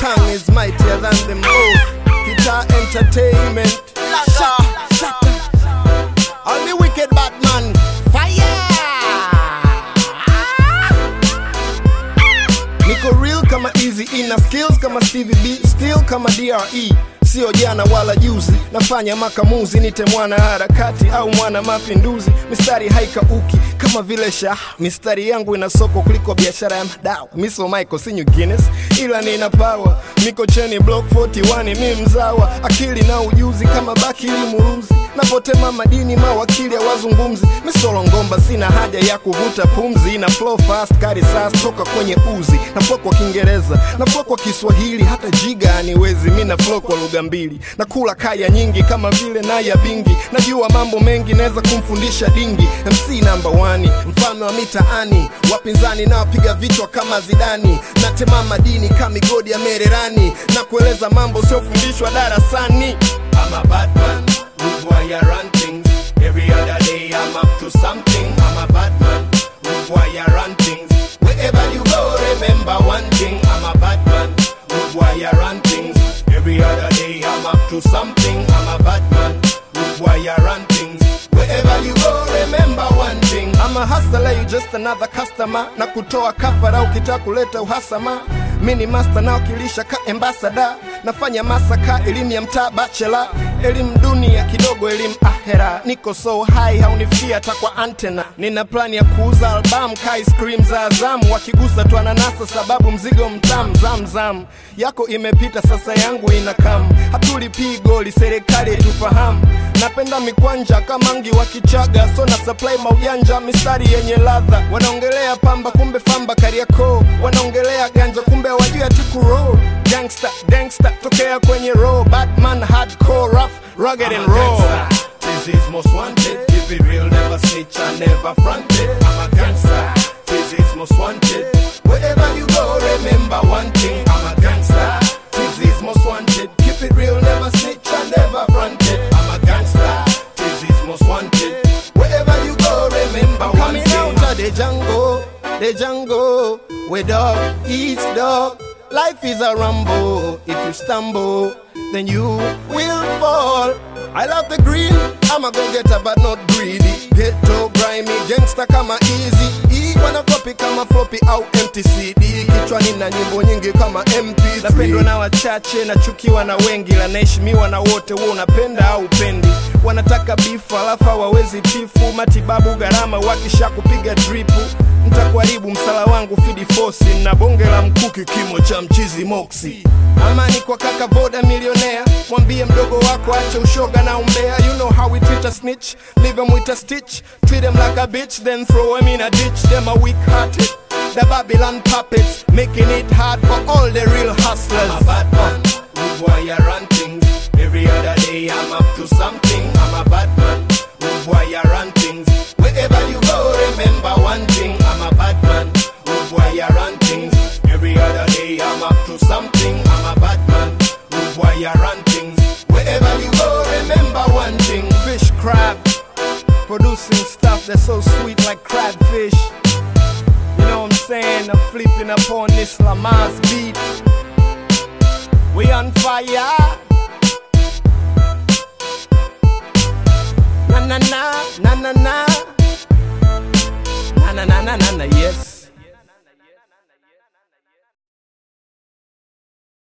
tongue is mightier than them both. Guitar entertainment. Shut up. All the wicked bad man. Fire. Niko real kama Easy E na skills kama Stevie B, still kama DRE. Sio jana wala juzi, nafanya makamuzi, nite mwana harakati au mwana mapinduzi. Mistari haikauki kama vile Shah, mistari yangu ina soko kuliko biashara ya madawa. Miso Michael sinyu Guinness, ila nina power. Miko cheni block 41 mi mzawa. Akili na ujuzi kama Bakili Muruzi. Napotema madini mawakili hawazungumzi. Misolo ngomba sina haja ya kuvuta pumzi. Na flow fast kari sas toka kwenye uzi. Na flow kwa Kiingereza, na flow kwa Kiswahili. Hata jiga aniwezi, mina flow kwa lugha mbili. Na kula kaya nyingi kama vile Naya Bingi. Najua mambo mengi naweza kumfundisha dingi. MC number 1, mfano wa mitaani. Wapinzani na wapiga vichwa kama Zidani. Natema madini kama migodi ya Mererani. Na kueleza mambo sio fundishwa darasani. I'm a bad man, rude boy I run things. Every other day I'm up to something. I'm a bad man, rude boy I run things. Wherever you go remember one thing. I'm a bad man, rude boy I run things. Every other day I'm up to something. I'm a bad man, rude boy I run things. Wherever you go remember one thing. I'm a hustler, you just another customer. Na kutoa kafara ukitaka kuleta uhasama. Mini master na wakilisha ka ambassador. Nafanya masaka elimu ya mtaa bachelor. Elimu dunia kidogo elimu ahera. Niko so high haunifia takwa antena. Nina plan ya kuuza album ka ice cream za Azamu. Wakigusa tu ananasa sababu mzigo mtamu. Zam yako imepita sasa yangu inakam. Hatulipii goli serikali tufahamu. Napenda mikwanja kama ngi wa Kichaga. So na supply maujanja mistari yenye ladha. Wanaongelea pamba kumbe famba Kariakoo. Wanaongelea ganja kumbe wajua tiku roll. Gangsta tokea kwenye row. Batman hardcore rough rugged and raw. This is most wanted. Keep it real, never snitch and never fronted. I'm a gangster. This is most wanted. Wherever you go remember one thing. I'm a gangster. This is most wanted. Keep it real, never snitch and never fronted. I'm a gangster. This is most wanted. Wherever you go remember one thing. Coming out of the jungle, where dog eats dog. Life is a rumble. If you stumble, then you will fall. I love the green, I'm a go-getter but not greedy. Ghetto, grimy, gangster kama Easy. Wana copy kama floppy au empty CD. Kichwani na nyimbo nyingi kama MP3. Napendwa na wachache, nachukiwa na wengi. La naheshimiwa na wote, wewe unapenda au upendi. Wanataka beef, alafu hawawezi tifu. Matibabu gharama, wakisha kupiga dripu. Nitakuharibu msala wangu feed force. Na bonge la mkuki kimo cha mchizi moxi. Amani kwa kaka Voda millionaire. Mwambie mdogo wako ache ushoga na umbea. You know how we treat a snitch, leave him with a stitch. Treat him like a bitch, then throw him in a ditch. Them a weak hearted, the Babylon puppets. Making it hard for all the real hustlers. I'm a bad man, rude boy I run things. Every other day I'm up to something. I'm a bad man, rude boy I run things. Wherever you go remember one thing. I'm a bad man, rude boy I run things. Every other day I'm up to something. I'm a bad man, rude boy I run things. Wherever you go remember one thing. Fish crab, producing stuff that's so sweet like crabfish. You know what I'm saying? I'm flipping up on this Lamas beat. We on fire. Na na na, na na na.